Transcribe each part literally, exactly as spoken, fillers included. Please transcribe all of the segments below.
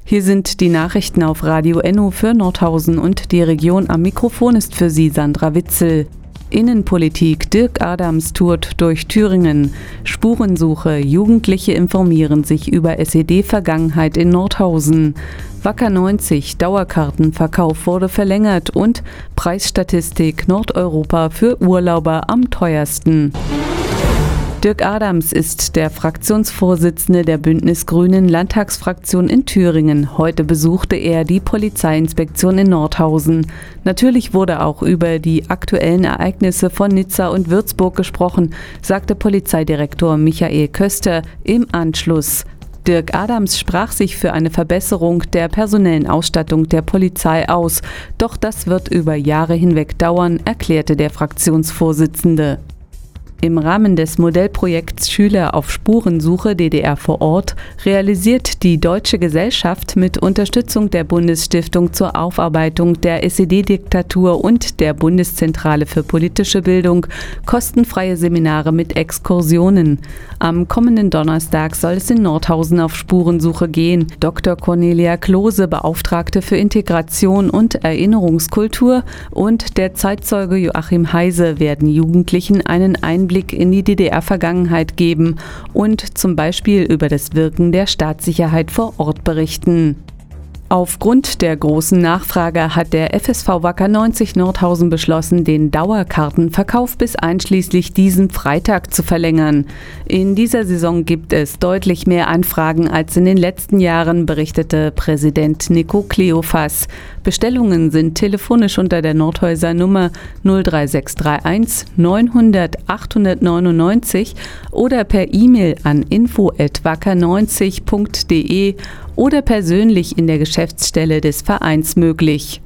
Hier sind die Nachrichten auf Radio Enno für Nordhausen und die Region. Am Mikrofon ist für Sie Sandra Witzel. Innenpolitik: Dirk Adams tourt durch Thüringen. Spurensuche: Jugendliche informieren sich über S E D-Vergangenheit in Nordhausen. Wacker neunzig: Dauerkartenverkauf wurde verlängert und Preisstatistik: Nordeuropa für Urlauber am teuersten. Dirk Adams ist der Fraktionsvorsitzende der Bündnis-Grünen Landtagsfraktion in Thüringen. Heute besuchte er die Polizeiinspektion in Nordhausen. Natürlich wurde auch über die aktuellen Ereignisse von Nizza und Würzburg gesprochen, sagte Polizeidirektor Michael Köster im Anschluss. Dirk Adams sprach sich für eine Verbesserung der personellen Ausstattung der Polizei aus. Doch das wird über Jahre hinweg dauern, erklärte der Fraktionsvorsitzende. Im Rahmen des Modellprojekts Schüler auf Spurensuche D D R vor Ort realisiert die Deutsche Gesellschaft mit Unterstützung der Bundesstiftung zur Aufarbeitung der S E D-Diktatur und der Bundeszentrale für politische Bildung kostenfreie Seminare mit Exkursionen. Am kommenden Donnerstag soll es in Nordhausen auf Spurensuche gehen. Doktor Cornelia Klose, Beauftragte für Integration und Erinnerungskultur, und der Zeitzeuge Joachim Heise werden Jugendlichen einen Einblick in die D D R-Vergangenheit geben und zum Beispiel über das Wirken der Staatssicherheit vor Ort berichten. Aufgrund der großen Nachfrage hat der F S V Wacker neunzig Nordhausen beschlossen, den Dauerkartenverkauf bis einschließlich diesen Freitag zu verlängern. In dieser Saison gibt es deutlich mehr Anfragen als in den letzten Jahren, berichtete Präsident Nico Kleofas. Bestellungen sind telefonisch unter der Nordhäuser Nummer null drei sechs drei eins neunhundert achthundertneunundneunzig oder per E-Mail an info at wacker neunzig punkt de oder persönlich in der Geschäftsstelle des Vereins möglich.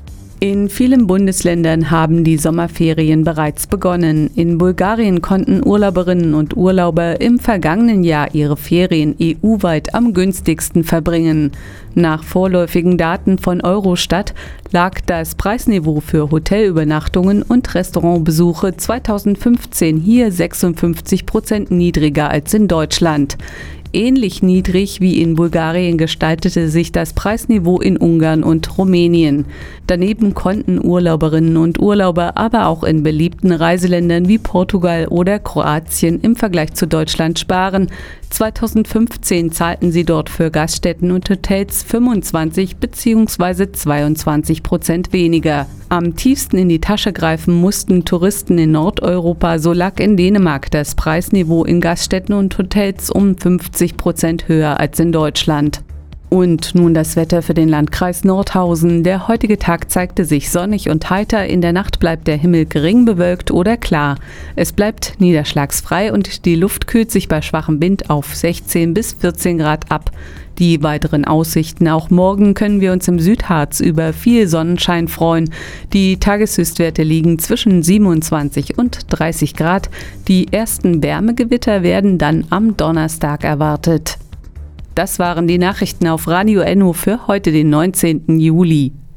In vielen Bundesländern haben die Sommerferien bereits begonnen. In Bulgarien konnten Urlauberinnen und Urlauber im vergangenen Jahr ihre Ferien E U-weit am günstigsten verbringen. Nach vorläufigen Daten von Eurostat lag das Preisniveau für Hotelübernachtungen und Restaurantbesuche zweitausendfünfzehn hier sechsundfünfzig Prozent niedriger als in Deutschland. Ähnlich niedrig wie in Bulgarien gestaltete sich das Preisniveau in Ungarn und Rumänien. Daneben konnten Urlauberinnen und Urlauber aber auch in beliebten Reiseländern wie Portugal oder Kroatien im Vergleich zu Deutschland sparen. zweitausendfünfzehn zahlten sie dort für Gaststätten und Hotels fünfundzwanzig bzw. zweiundzwanzig Prozent weniger. Am tiefsten in die Tasche greifen mussten Touristen in Nordeuropa. So lag in Dänemark das Preisniveau in Gaststätten und Hotels um fünfzig Prozent höher als in Deutschland. Und nun das Wetter für den Landkreis Nordhausen. Der heutige Tag zeigte sich sonnig und heiter. In der Nacht bleibt der Himmel gering bewölkt oder klar. Es bleibt niederschlagsfrei und die Luft kühlt sich bei schwachem Wind auf sechzehn bis vierzehn Grad ab. Die weiteren Aussichten: Auch morgen können wir uns im Südharz über viel Sonnenschein freuen. Die Tageshöchstwerte liegen zwischen siebenundzwanzig und dreißig Grad. Die ersten Wärmegewitter werden dann am Donnerstag erwartet. Das waren die Nachrichten auf Radio Enno für heute, den neunzehnten Juli.